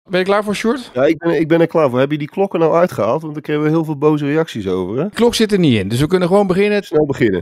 Ben je klaar voor, Sjoerd? Ja, ik ben er klaar voor. Heb je die klokken nou uitgehaald? Want daar kregen we heel veel boze reacties over, hè? De klok zit er niet in, dus we kunnen gewoon beginnen. Snel beginnen.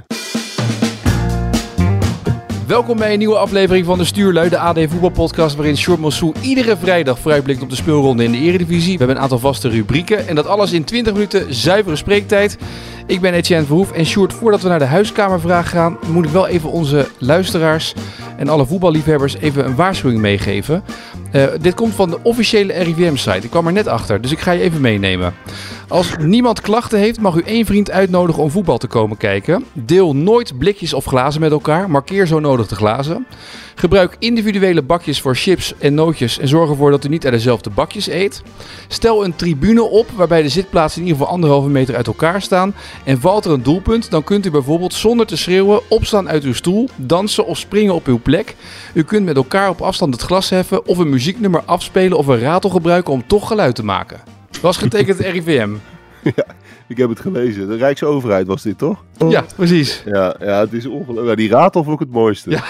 Welkom bij een nieuwe aflevering van de Stuurlui, de AD voetbalpodcast waarin Sjoerd Mossou iedere vrijdag vooruitblikt op de speelronde in de Eredivisie. We hebben een aantal vaste rubrieken en dat alles in 20 minuten zuivere spreektijd. Ik ben Etienne Verhoef en Sjoerd, voordat we naar de huiskamervraag gaan, moet ik wel even onze luisteraars en alle voetballiefhebbers even een waarschuwing meegeven. Dit komt van de officiële RIVM-site. Ik kwam er net achter, dus ik ga je even meenemen. Als niemand klachten heeft, mag u 1 vriend uitnodigen om voetbal te komen kijken. Deel nooit blikjes of glazen met elkaar. Markeer zo nodig de glazen. Gebruik individuele bakjes voor chips en nootjes en zorg ervoor dat u niet uit dezelfde bakjes eet. Stel een tribune op waarbij de zitplaatsen in ieder geval 1,5 meter uit elkaar staan. En valt er een doelpunt, dan kunt u bijvoorbeeld zonder te schreeuwen opstaan uit uw stoel, dansen of springen op uw plek. U kunt met elkaar op afstand het glas heffen of een muzieknummer afspelen of een ratel gebruiken om toch geluid te maken. Was getekend RIVM. Ja, ik heb het gelezen. De Rijksoverheid was dit, toch? Ja, precies. Ja, het is ongelooflijk. Ja, die ratel vond ik het mooiste. Ja.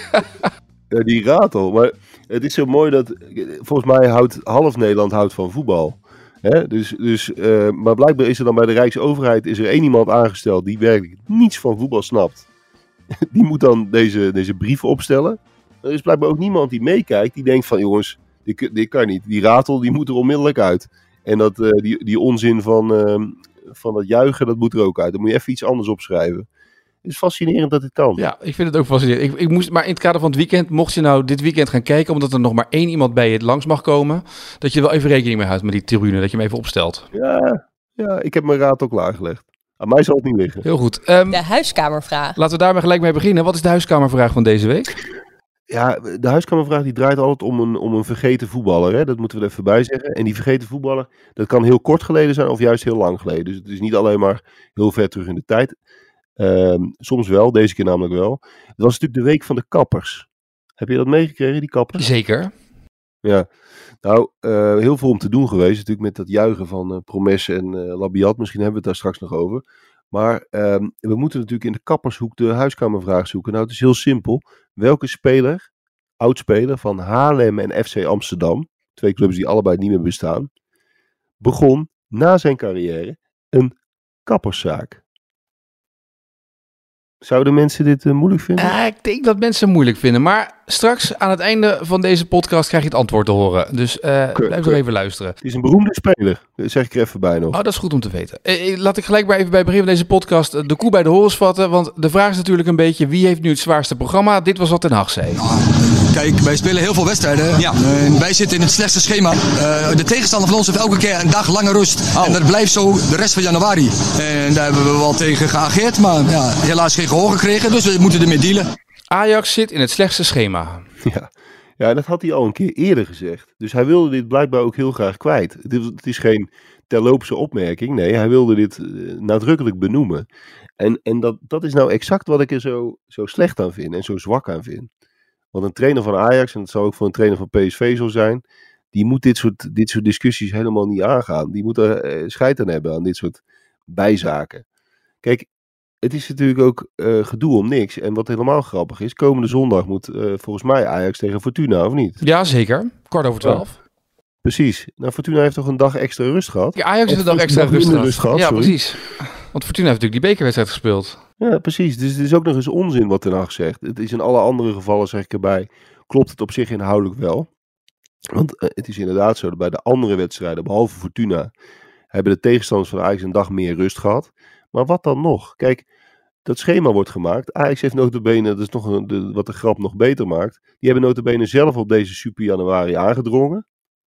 Ja, die ratel. Maar het is zo mooi dat... Volgens mij half Nederland van voetbal. Hè? Maar blijkbaar is er dan bij de Rijksoverheid is er 1 iemand aangesteld die werkelijk niets van voetbal snapt. Die moet dan deze brief opstellen. Er is blijkbaar ook niemand die meekijkt. Die denkt van, jongens, dit kan niet. Die ratel die moet er onmiddellijk uit. En die onzin van dat juichen, dat moet er ook uit. Dan moet je even iets anders opschrijven. Het is fascinerend dat dit kan. Ja, ik vind het ook fascinerend. Maar in het kader van het weekend, mocht je nou dit weekend gaan kijken, omdat er nog maar 1 iemand bij je langs mag komen, dat je er wel even rekening mee houdt met die tribune, dat je hem even opstelt. Ja, ik heb mijn raad ook klaargelegd. Aan mij zal het niet liggen. Heel goed. De huiskamervraag. Laten we daar maar gelijk mee beginnen. Wat is de huiskamervraag van deze week? Ja, de huiskamervraag die draait altijd om een vergeten voetballer. Hè? Dat moeten we er even bij zeggen. En die vergeten voetballer, dat kan heel kort geleden zijn of juist heel lang geleden. Dus het is niet alleen maar heel ver terug in de tijd. Soms wel, deze keer namelijk wel. Het was natuurlijk de week van de kappers. Heb je dat meegekregen, die kappers? Zeker. Ja, nou, heel veel om te doen geweest. Natuurlijk met dat juichen van Promes en Labiat. Misschien hebben we het daar straks nog over. Maar we moeten natuurlijk in de kappershoek de huiskamervraag zoeken. Nou, het is heel simpel. Welke speler, oudspeler van Haarlem en FC Amsterdam, 2 clubs die allebei niet meer bestaan, begon na zijn carrière een kapperszaak? Zouden mensen dit moeilijk vinden? Ik denk dat mensen het moeilijk vinden. Maar straks aan het einde van deze podcast krijg je het antwoord te horen. Dus blijf nog even luisteren. Het is een beroemde speler. Dat zeg ik er even bij nog. Oh, dat is goed om te weten. Laat ik gelijk maar even bij het begin van deze podcast de koe bij de horens vatten. Want de vraag is natuurlijk een beetje, wie heeft nu het zwaarste programma? Dit was wat Ten Hag zei. Kijk, wij spelen heel veel wedstrijden. Ja. Wij zitten in het slechtste schema. De tegenstander van ons heeft elke keer een dag lange rust. En dat blijft zo de rest van januari. En daar hebben we wel tegen geageerd. Maar ja, helaas geen gehoor gekregen. Dus we moeten ermee dealen. Ajax zit in het slechtste schema. Ja, dat had hij al een keer eerder gezegd. Dus hij wilde dit blijkbaar ook heel graag kwijt. Het is geen terloopse opmerking. Nee, hij wilde dit nadrukkelijk benoemen. En dat is nou exact wat ik er zo slecht aan vind en zo zwak aan vind. Want een trainer van Ajax, en dat zou ook voor een trainer van PSV zo zijn, die moet dit soort discussies helemaal niet aangaan. Die moet er scheid aan hebben aan dit soort bijzaken. Kijk, het is natuurlijk ook gedoe om niks. En wat helemaal grappig is, komende zondag moet volgens mij Ajax tegen Fortuna, of niet? Ja, zeker. 11:15. Precies. Nou, Fortuna heeft toch een dag extra rust gehad? Ja, Ajax heeft een dag extra rust gehad. Ja, precies. Want Fortuna heeft natuurlijk die bekerwedstrijd gespeeld. Ja, precies. Dus het is ook nog eens onzin wat Ten Hag zegt. Het is in alle andere gevallen, zeg ik erbij, klopt het op zich inhoudelijk wel. Want het is inderdaad zo dat bij de andere wedstrijden, behalve Fortuna, hebben de tegenstanders van Ajax een dag meer rust gehad. Maar wat dan nog? Kijk, dat schema wordt gemaakt. Ajax heeft notabene, dat is nog wat de grap nog beter maakt, die hebben notabene zelf op deze super januari aangedrongen.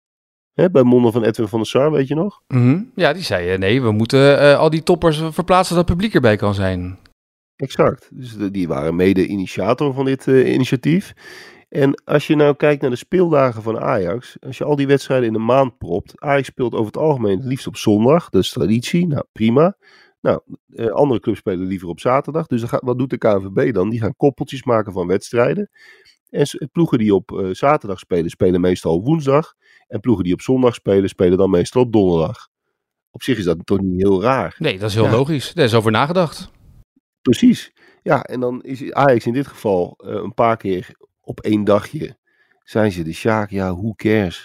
Bij monden van Edwin van der Sar, weet je nog? Mm-hmm. Ja, die zei, nee, we moeten al die toppers verplaatsen dat het publiek erbij kan zijn. Exact. Dus die waren mede-initiator van dit initiatief. En als je nou kijkt naar de speeldagen van Ajax, als je al die wedstrijden in een maand propt, Ajax speelt over het algemeen het liefst op zondag, dat is traditie, nou prima. Nou, andere clubs spelen liever op zaterdag, dus wat doet de KNVB dan? Die gaan koppeltjes maken van wedstrijden. En ploegen die op zaterdag spelen, spelen meestal op woensdag. En ploegen die op zondag spelen, spelen dan meestal op donderdag. Op zich is dat toch niet heel raar. Nee, dat is heel logisch. Daar is over nagedacht. Precies. Ja, en dan is Ajax in dit geval een paar keer op 1 dagje zijn ze de Sjaak, ja, who cares?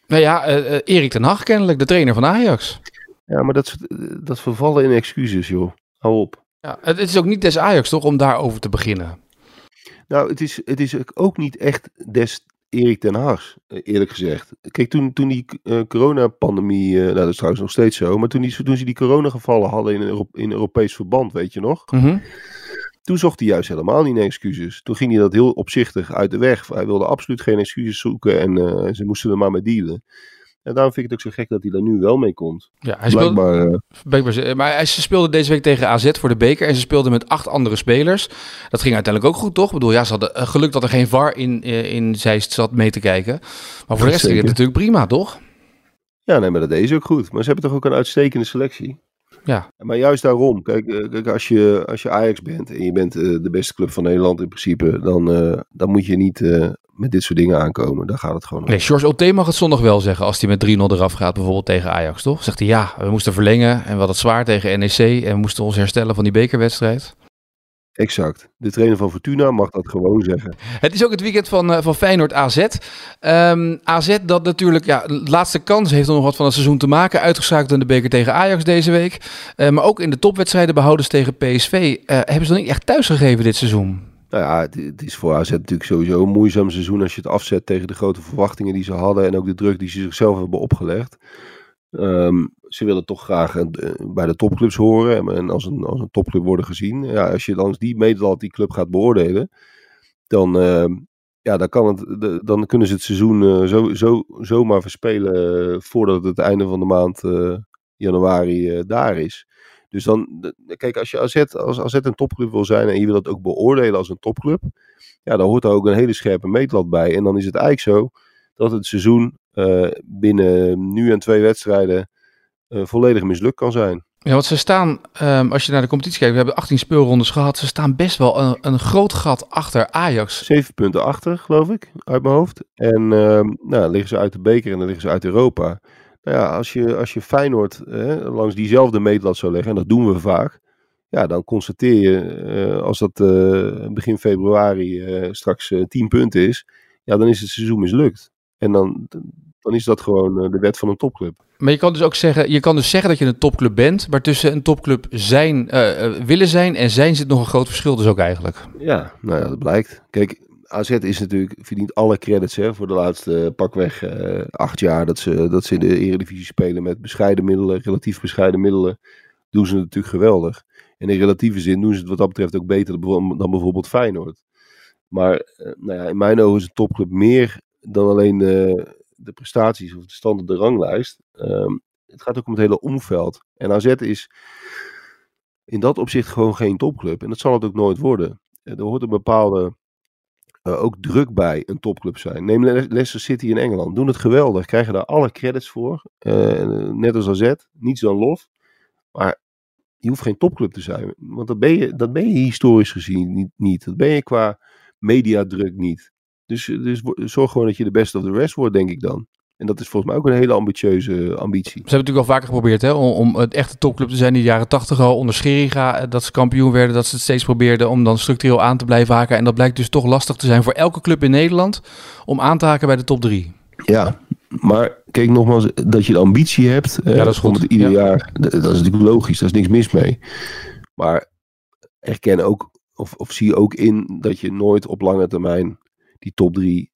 Nou ja, Erik ten Hag kennelijk, de trainer van Ajax. Ja, maar dat vervallen in excuses, joh. Hou op. Ja, het is ook niet des Ajax, toch, om daarover te beginnen? Nou, het is ook niet echt des Erik ten Hag, eerlijk gezegd. Kijk, toen die coronapandemie, nou dat is trouwens nog steeds zo, maar toen ze die coronagevallen hadden in Europees verband, weet je nog? Mm-hmm. Toen zocht hij juist helemaal niet naar excuses. Toen ging hij dat heel opzichtig uit de weg. Hij wilde absoluut geen excuses zoeken en ze moesten er maar mee dealen. En daarom vind ik het ook zo gek dat hij daar nu wel mee komt. Ja, hij speelde, maar ze speelden deze week tegen AZ voor de beker en ze speelden met 8 andere spelers. Dat ging uiteindelijk ook goed, toch? Ik bedoel, ja, ze hadden geluk dat er geen VAR in Zeist zat mee te kijken. Maar voor de rest ging het natuurlijk prima, toch? Ja, nee, maar dat deed ze ook goed. Maar ze hebben toch ook een uitstekende selectie. Ja. Maar juist daarom, kijk als je Ajax bent en je bent de beste club van Nederland in principe, dan moet je niet met dit soort dingen aankomen. Daar gaat het gewoon om. Nee, George Oté mag het zondag wel zeggen als hij met 3-0 eraf gaat, bijvoorbeeld tegen Ajax, toch? Zegt hij, ja, we moesten verlengen en we hadden het zwaar tegen NEC en we moesten ons herstellen van die bekerwedstrijd. Exact. De trainer van Fortuna mag dat gewoon zeggen. Het is ook het weekend van Feyenoord AZ. AZ dat natuurlijk, ja, de laatste kans heeft er nog wat van het seizoen te maken. Uitgeschakeld in de beker tegen Ajax deze week. Maar ook in de topwedstrijden behouden ze tegen PSV. Hebben ze nog niet echt thuis gegeven dit seizoen? Nou ja, het is voor AZ natuurlijk sowieso een moeizaam seizoen als je het afzet tegen de grote verwachtingen die ze hadden en ook de druk die ze zichzelf hebben opgelegd. Ze willen toch graag bij de topclubs horen en als een topclub worden gezien. Ja, als je langs die meetlat die club gaat beoordelen, dan kunnen ze het seizoen zomaar verspelen voordat het einde van de maand januari daar is. Dus dan, kijk, als AZ een topclub wil zijn en je wil het ook beoordelen als een topclub, ja, dan hoort daar ook een hele scherpe meetlat bij. En dan is het eigenlijk zo dat het seizoen binnen nu en 2 wedstrijden volledig mislukt kan zijn. Ja, want ze staan, als je naar de competitie kijkt, we hebben 18 speelrondes gehad. Ze staan best wel een groot gat achter Ajax. 7 punten achter, geloof ik, uit mijn hoofd. En dan liggen ze uit de beker en dan liggen ze uit Europa. Nou ja, als je Feyenoord langs diezelfde meetlat zou leggen, en dat doen we vaak, ja, dan constateer je, als dat begin februari straks 10 punten is, ja, dan is het seizoen mislukt. En dan is dat gewoon de wet van een topclub. Maar je kan dus ook zeggen, dat je een topclub bent, maar tussen een topclub willen zijn en zijn zit nog een groot verschil dus ook eigenlijk. Ja, nou ja, dat blijkt. Kijk, AZ verdient alle credits voor de laatste pakweg 8 jaar dat ze in de Eredivisie spelen met bescheiden middelen, relatief bescheiden middelen, doen ze het natuurlijk geweldig. En in relatieve zin doen ze het wat dat betreft ook beter dan bijvoorbeeld Feyenoord. Maar nou ja, in mijn ogen is een topclub meer dan alleen de prestaties of de stand op de ranglijst. Het gaat ook om het hele omveld. En AZ is in dat opzicht gewoon geen topclub. En dat zal het ook nooit worden. Er hoort een bepaalde ook druk bij een topclub zijn. Neem Leicester City in Engeland. Doen het geweldig. Krijgen daar alle credits voor. Net als AZ. Niets dan lof. Maar je hoeft geen topclub te zijn. Want dat ben je historisch gezien niet. Dat ben je qua mediadruk niet. Dus zorg gewoon dat je de best of the rest wordt, denk ik dan. En dat is volgens mij ook een hele ambitieuze ambitie. Ze hebben natuurlijk al vaker geprobeerd om het echte topclub te zijn. In de jaren 80 al onder Scheringa, dat ze kampioen werden. Dat ze het steeds probeerden om dan structureel aan te blijven haken. En dat blijkt dus toch lastig te zijn voor elke club in Nederland om aan te haken bij de top 3. Ja, maar kijk nogmaals, dat je de ambitie hebt. Ja, dat is goed. Ieder jaar, dat is natuurlijk logisch, daar is niks mis mee. Maar erken ook, of zie ook in dat je nooit op lange termijn die top 3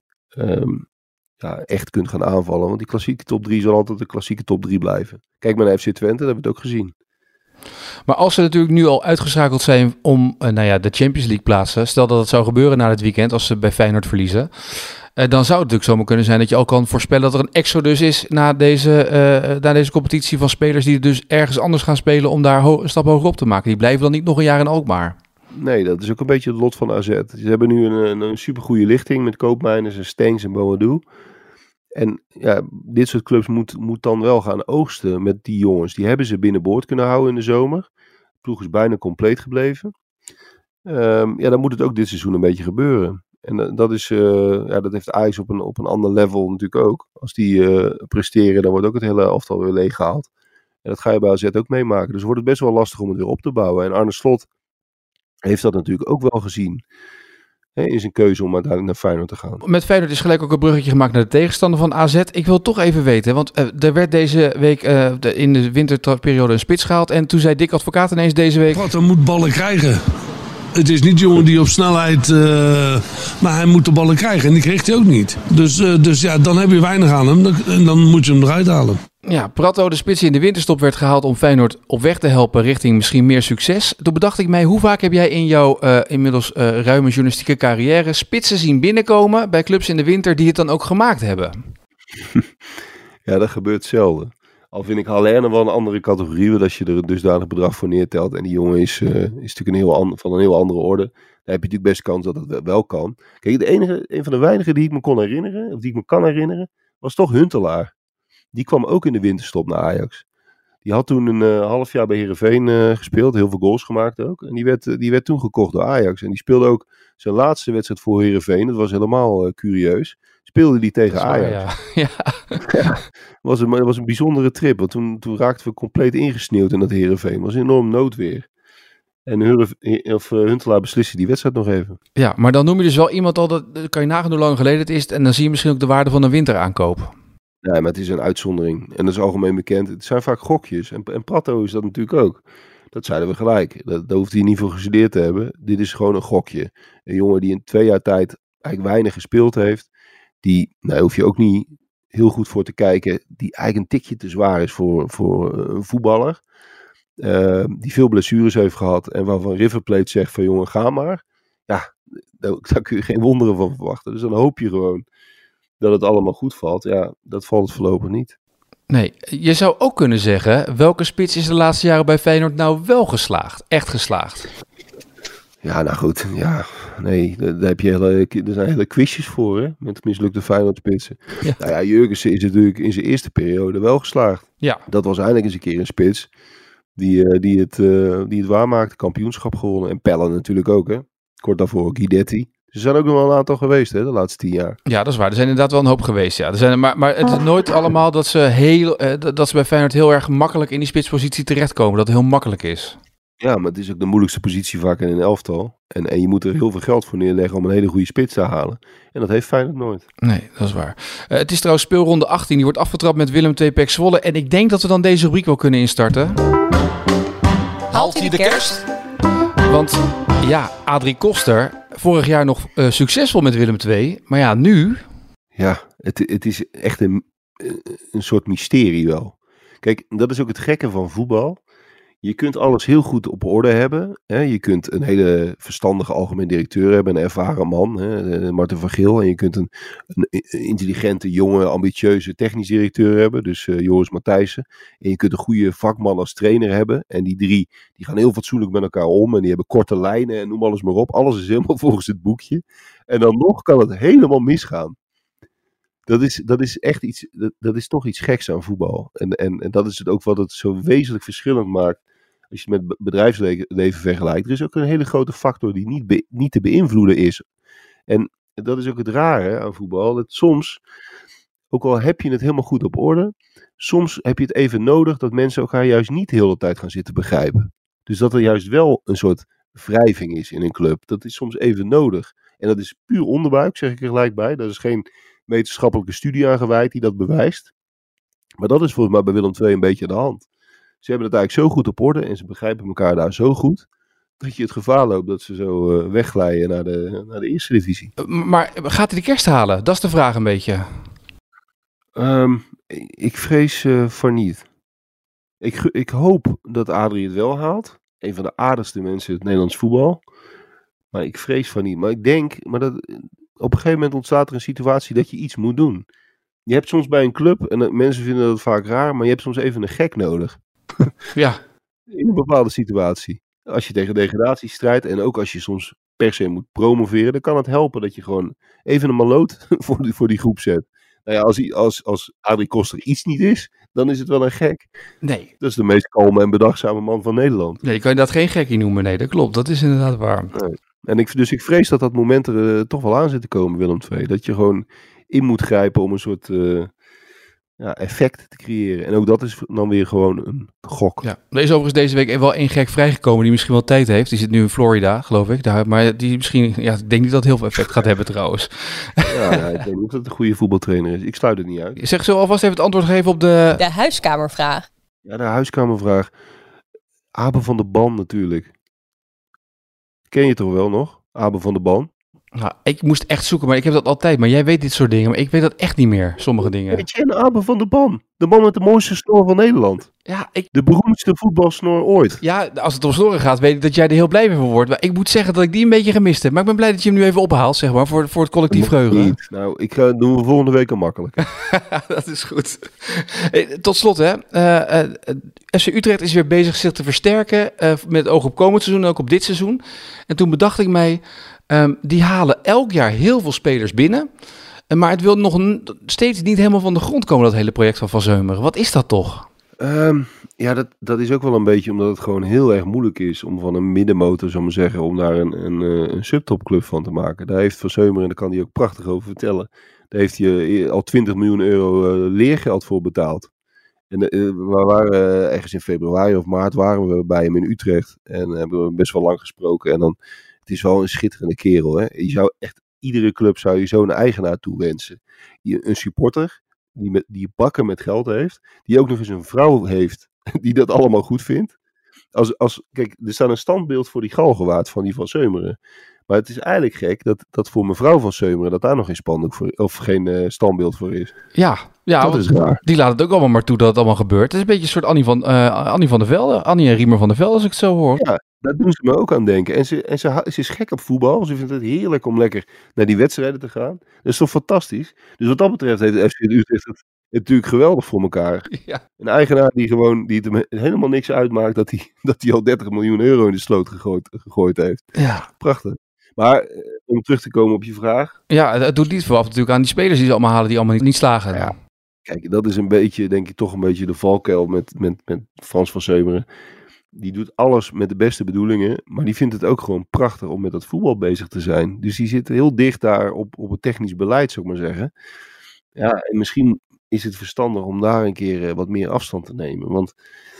echt kunt gaan aanvallen. Want die klassieke top 3 zal altijd de klassieke top 3 blijven. Kijk maar naar FC Twente, dat hebben we het ook gezien. Maar als ze natuurlijk nu al uitgeschakeld zijn om de Champions League plaatsen, stel dat het zou gebeuren na dit weekend als ze bij Feyenoord verliezen, dan zou het natuurlijk zomaar kunnen zijn dat je al kan voorspellen dat er een exodus is na deze competitie van spelers die dus ergens anders gaan spelen om daar een stap hoger op te maken. Die blijven dan niet nog een jaar in Alkmaar. Nee, dat is ook een beetje het lot van AZ. Ze hebben nu een supergoeie lichting met Koopmeiners en Stengs en Boadou. En ja, dit soort clubs moet dan wel gaan oogsten met die jongens. Die hebben ze binnenboord kunnen houden in de zomer. De ploeg is bijna compleet gebleven. Dan moet het ook dit seizoen een beetje gebeuren. En dat heeft Ajax op een ander level natuurlijk ook. Als die presteren, dan wordt ook het hele elftal weer leeggehaald. En dat ga je bij AZ ook meemaken. Dus wordt het best wel lastig om het weer op te bouwen. En Arne Slot heeft dat natuurlijk ook wel gezien. in zijn keuze om uiteindelijk naar Feyenoord te gaan. Met Feyenoord is gelijk ook een bruggetje gemaakt naar de tegenstander van AZ. Ik wil toch even weten, want er werd deze week in de winterperiode een spits gehaald. En toen zei Dick Advocaat ineens deze week... Prato moet ballen krijgen. Het is niet jongen die op snelheid... maar hij moet de ballen krijgen en die kreeg hij ook niet. Dus ja, dan heb je weinig aan hem en dan moet je hem eruit halen. Ja, Prato, de spits die in de winterstop werd gehaald om Feyenoord op weg te helpen richting misschien meer succes. Toen bedacht ik mij, hoe vaak heb jij in jouw inmiddels ruime journalistieke carrière spitsen zien binnenkomen bij clubs in de winter die het dan ook gemaakt hebben? Ja, dat gebeurt zelden. Al vind ik Haller wel een andere categorie, want als je er een dusdanig bedrag voor neertelt en die jongen is natuurlijk van een heel andere orde, dan heb je natuurlijk best kans dat het wel kan. Kijk, een van de weinigen die ik me kon herinneren, of die ik me kan herinneren, was toch Huntelaar. Die kwam ook in de winterstop naar Ajax. Die had toen een half jaar bij Heerenveen gespeeld, heel veel goals gemaakt ook. En die werd toen gekocht door Ajax. En die speelde ook zijn laatste wedstrijd voor Heerenveen, dat was helemaal curieus. Speelde die tegen Ajax. Ja. Het was een bijzondere trip, want toen raakten we compleet ingesneeuwd in dat Heerenveen. Het was enorm noodweer. En Huntelaar besliste die wedstrijd nog even. Ja, maar dan noem je dus wel iemand al, dat kan je nagaan hoe lang geleden het is. En dan zie je misschien ook de waarde van een winteraankoop. Nee, maar het is een uitzondering. En dat is algemeen bekend. Het zijn vaak gokjes. En Prato is dat natuurlijk ook. Dat zeiden we gelijk. Daar hoeft hij niet voor gestudeerd te hebben. Dit is gewoon een gokje. Een jongen die in 2 jaar tijd eigenlijk weinig gespeeld heeft. Die, hoef je ook niet heel goed voor te kijken. Die eigenlijk een tikje te zwaar is voor een voetballer. Die veel blessures heeft gehad. En waarvan River Plate zegt van jongen, ga maar. Ja, daar kun je geen wonderen van verwachten. Dus dan hoop je gewoon dat het allemaal goed valt. Ja, dat valt het voorlopig niet. Nee, je zou ook kunnen zeggen, welke spits is de laatste jaren bij Feyenoord nou wel geslaagd? Echt geslaagd? Ja, nou goed. Ja, nee, daar zijn hele quizjes voor, hè, met mislukte Feyenoord-spitsen. Ja. Nou ja, Jurgensen is natuurlijk in zijn eerste periode wel geslaagd. Ja. Dat was eindelijk eens een keer een spits die het waarmaakte, kampioenschap gewonnen. En Pelle natuurlijk ook, hè. Kort daarvoor Guidetti. Ze zijn ook nog wel een aantal geweest, hè, de laatste 10 jaar. Ja, dat is waar. Er zijn inderdaad wel een hoop geweest, ja. Maar het is nooit allemaal dat ze bij Feyenoord heel erg makkelijk in die spitspositie terechtkomen. Dat het heel makkelijk is. Ja, maar het is ook de moeilijkste positie vaak in een elftal. En je moet er heel veel geld voor neerleggen om een hele goede spits te halen. En dat heeft Feyenoord nooit. Nee, dat is waar. Het is trouwens speelronde 18. Die wordt afgetrapt met Willem II PEC Zwolle. En ik denk dat we dan deze rubriek wel kunnen instarten. Haalt hij de kerst? Want ja, Adrie Koster, vorig jaar nog succesvol met Willem II. Maar ja, nu... Ja, het is echt een soort mysterie wel. Kijk, dat is ook het gekke van voetbal. Je kunt alles heel goed op orde hebben. Hè? Je kunt een hele verstandige algemeen directeur hebben, een ervaren man, hè? Marten van Geel. En je kunt een intelligente, jonge, ambitieuze technisch directeur hebben, dus Joris Matthijssen. En je kunt een goede vakman als trainer hebben. En die 3, die gaan heel fatsoenlijk met elkaar om. En die hebben korte lijnen en noem alles maar op. Alles is helemaal volgens het boekje. En dan nog kan het helemaal misgaan. Dat is echt iets, dat is toch iets geks aan voetbal. En dat is het ook wat het zo wezenlijk verschillend maakt als je het met bedrijfsleven vergelijkt. Er is ook een hele grote factor die niet te beïnvloeden is. En dat is ook het rare aan voetbal. Dat soms, ook al heb je het helemaal goed op orde, soms heb je het even nodig dat mensen elkaar juist niet de hele tijd gaan zitten begrijpen. Dus dat er juist wel een soort wrijving is in een club. Dat is soms even nodig. En dat is puur onderbuik, zeg ik er gelijk bij. Dat is geen wetenschappelijke studie aan gewijd die dat bewijst. Maar dat is volgens mij bij Willem II een beetje aan de hand. Ze hebben het eigenlijk zo goed op orde en ze begrijpen elkaar daar zo goed, dat je het gevaar loopt dat ze zo wegglijden naar de eerste divisie. Maar gaat hij de kerst halen? Dat is de vraag een beetje. Ik vrees voor niet. Ik hoop dat Adrie het wel haalt. Een van de aardigste mensen in het Nederlands voetbal. Maar ik vrees van niet. Maar ik denk, op een gegeven moment ontstaat er een situatie dat je iets moet doen. Je hebt soms bij een club, en mensen vinden dat vaak raar, maar je hebt soms even een gek nodig. Ja. In een bepaalde situatie. Als je tegen degradatie strijdt en ook als je soms per se moet promoveren, dan kan het helpen dat je gewoon even een maloot voor die groep zet. Nou ja, als Adrie Koster iets niet is, dan is het wel een gek. Nee. Dat is de meest kalme en bedachtzame man van Nederland. Nee, je kan je dat geen gekkie noemen. Nee, dat klopt. Dat is inderdaad waar. Nee. En ik vrees dat moment er toch wel aan zit te komen, Willem II. Dat je gewoon in moet grijpen om een soort effect te creëren. En ook dat is dan weer gewoon een gok. Ja. Er is overigens deze week wel één gek vrijgekomen die misschien wel tijd heeft. Die zit nu in Florida, geloof ik. Maar die misschien, ik denk niet dat het heel veel effect gaat hebben trouwens. Ja, ik denk ook dat het een goede voetbaltrainer is. Ik sluit het niet uit. Zeg zo alvast even het antwoord geven op de huiskamervraag. Ja, de huiskamervraag. Abe van der Ban natuurlijk. Ken je toch wel nog? Abe van der Ban? Nou, ik moest echt zoeken, maar ik heb dat altijd. Maar jij weet dit soort dingen, maar ik weet dat echt niet meer, sommige dingen. Weet je, Abe van der Ban? De man met de mooiste snor van Nederland. Ja, de beroemdste voetbalsnor ooit. Ja, als het om snoren gaat, weet ik dat jij er heel blij mee van wordt. Maar ik moet zeggen dat ik die een beetje gemist heb. Maar ik ben blij dat je hem nu even ophaalt, zeg maar, voor het collectief geheugen. Niet. Nou, doen we volgende week al makkelijk. Dat is goed. Tot slot, hè. FC Utrecht is weer bezig zich te versterken met oog op komend seizoen en ook op dit seizoen. En toen bedacht ik mij, die halen elk jaar heel veel spelers binnen. Maar het wil nog steeds niet helemaal van de grond komen, dat hele project van Zeumeren. Wat is dat toch? Ja, dat is ook wel een beetje omdat het gewoon heel erg moeilijk is om van een middenmotor, zou ik maar zeggen, om daar een subtopclub van te maken. Daar heeft Van Zeumeren, en daar kan hij ook prachtig over vertellen, daar heeft hij al 20 miljoen euro leergeld voor betaald. En we waren ergens in februari of maart waren we bij hem in Utrecht en hebben we best wel lang gesproken. En dan, het is wel een schitterende kerel, hè. Iedere club zou je zo'n eigenaar toewensen. Een supporter die bakken met geld heeft, die ook nog eens een vrouw heeft die dat allemaal goed vindt. Kijk, er staat een standbeeld voor die Galgenwaard van die Van Zeumeren. Maar het is eigenlijk gek dat voor mevrouw Van Zeumeren dat daar nog geen standbeeld voor is. Ja, dat is raar. Die laat het ook allemaal maar toe dat het allemaal gebeurt. Het is een beetje een soort Annie van der Velde. Annie en Riemer van der Velde, als ik het zo hoor. Ja, daar doen ze me ook aan denken. En ze is gek op voetbal. Ze vindt het heerlijk om lekker naar die wedstrijden te gaan. Dat is toch fantastisch? Dus wat dat betreft heeft de FC Utrecht het natuurlijk geweldig voor elkaar. Ja. Een eigenaar die het hem helemaal niks uitmaakt dat hij al 30 miljoen euro in de sloot gegooid heeft. Ja. Prachtig. Maar om terug te komen op je vraag. Ja, het doet niet vooraf natuurlijk aan die spelers die ze allemaal halen die allemaal niet slagen. Ja. Kijk, dat is een beetje, denk ik, toch een beetje de valkuil met Frans van Zeumeren. Die doet alles met de beste bedoelingen, maar die vindt het ook gewoon prachtig om met dat voetbal bezig te zijn. Dus die zit heel dicht daar op het technisch beleid, zou ik maar zeggen. Ja, en misschien is het verstandig om daar een keer wat meer afstand te nemen. Want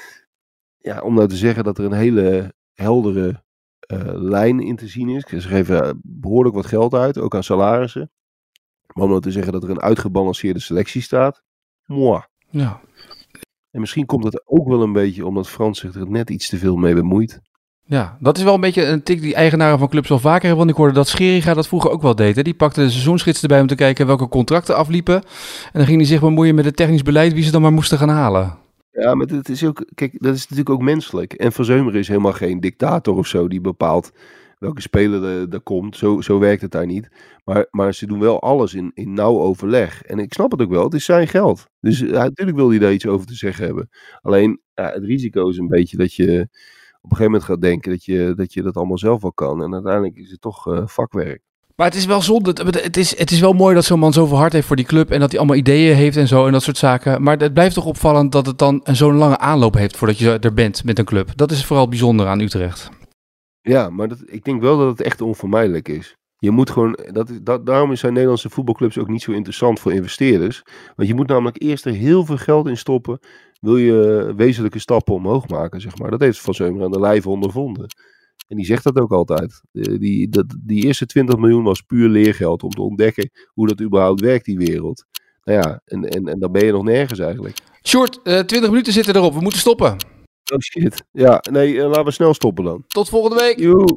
ja, om nou te zeggen dat er een hele heldere lijn in te zien is. Ze geven behoorlijk wat geld uit, ook aan salarissen. Maar om nou te zeggen dat er een uitgebalanceerde selectie staat. Moi. Ja. En misschien komt het ook wel een beetje omdat Frans zich er net iets te veel mee bemoeit. Ja, dat is wel een beetje een tik die eigenaren van clubs wel vaker hebben. Want ik hoorde dat Scheringa dat vroeger ook wel deed. Hè? Die pakte de seizoensgids erbij om te kijken welke contracten afliepen. En dan ging hij zich bemoeien met het technisch beleid wie ze dan maar moesten gaan halen. Ja, maar het is ook, kijk, dat is natuurlijk ook menselijk. En Van Zeumeren is helemaal geen dictator of zo die bepaalt welke speler er komt. Zo werkt het daar niet. Maar ze doen wel alles in nauw overleg. En ik snap het ook wel, het is zijn geld. Dus natuurlijk wil hij daar iets over te zeggen hebben. Alleen, het risico is een beetje dat je op een gegeven moment gaat denken dat je dat allemaal zelf wel kan. En uiteindelijk is het toch vakwerk. Maar het is wel zonde. Het is wel mooi dat zo'n man zoveel hart heeft voor die club. En dat hij allemaal ideeën heeft en zo en dat soort zaken. Maar het blijft toch opvallend dat het dan zo'n lange aanloop heeft voordat je er bent met een club. Dat is vooral bijzonder aan Utrecht. Ja, maar ik denk wel dat het echt onvermijdelijk is. Je moet gewoon, daarom zijn Nederlandse voetbalclubs ook niet zo interessant voor investeerders. Want je moet namelijk eerst er heel veel geld in stoppen. Wil je wezenlijke stappen omhoog maken, zeg maar. Dat heeft Van Zeumeren aan de lijve ondervonden. En die zegt dat ook altijd. Die eerste 20 miljoen was puur leergeld om te ontdekken hoe dat überhaupt werkt, die wereld. Nou ja, en dan ben je nog nergens eigenlijk. Sjoerd, 20 minuten zitten erop. We moeten stoppen. Oh shit. Ja, nee, laten we snel stoppen dan. Tot volgende week. Joe.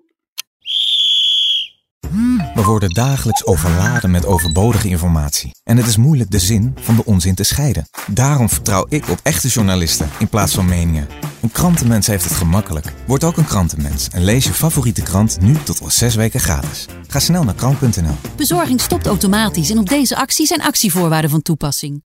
We worden dagelijks overladen met overbodige informatie. En het is moeilijk de zin van de onzin te scheiden. Daarom vertrouw ik op echte journalisten in plaats van meningen. Een krantenmens heeft het gemakkelijk. Word ook een krantenmens en lees je favoriete krant nu tot al 6 weken gratis. Ga snel naar krant.nl. Bezorging stopt automatisch en op deze actie zijn actievoorwaarden van toepassing.